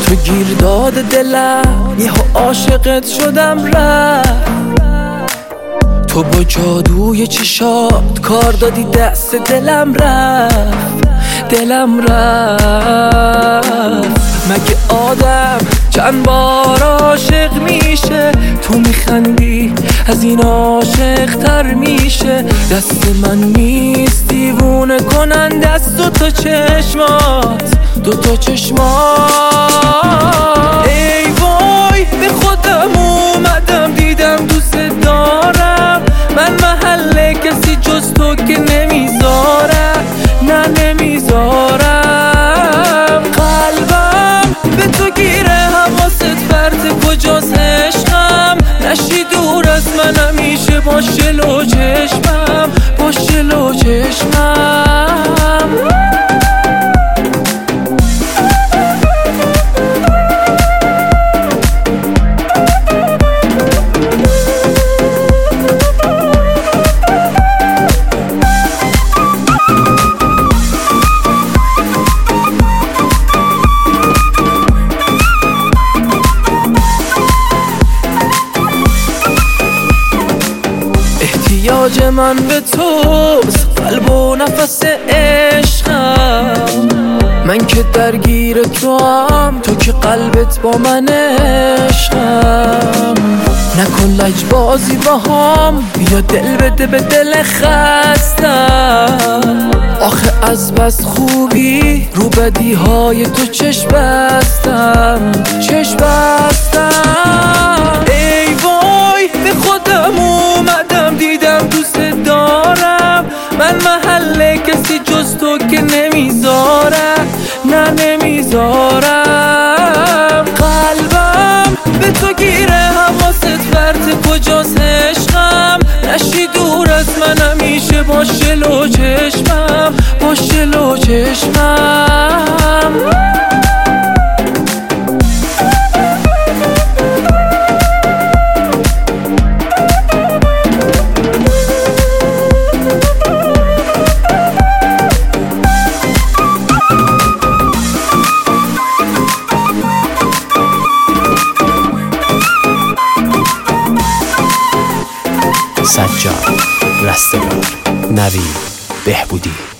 تو گیر داد دلم یهو عاشقت شدم رفت. تو با جادوی چشات کار دادی دست دلم رفت. مگه آدم چند بار عاشق میشه؟ تو میخندی از این عاشق تر میشه. دست من نیست دیوونه کنن دست دوتا چشمات ای وای به خودم اومدم دیدم دوست دارم. من محل کسی جز تو که نمیذارم، نه نمیذارم. قلبم به تو گیره حواست فرد کجاست عشقم؟ نشی دور از من همیشه باشه لو چشمم. احتیاج من به توست، قلب و نفس عشقم. من که درگیر تو هم، تو که قلبت با من عشقم. نکن لجبازی با هم، بیا دل بده به دل خستم. آخه از بس خوبی رو بدی های تو چشم بستم. ای وای به خودم اومدم دیدم دوست دارم. من محل کسی جز تو که نمیذارم، نه نمیذارم. قلبم به تو گیره حواست فرد کجاست عشقم؟ نشی دور از من همیشه باشه لو چشمم. سجاد رستگار، نوید بهبودی.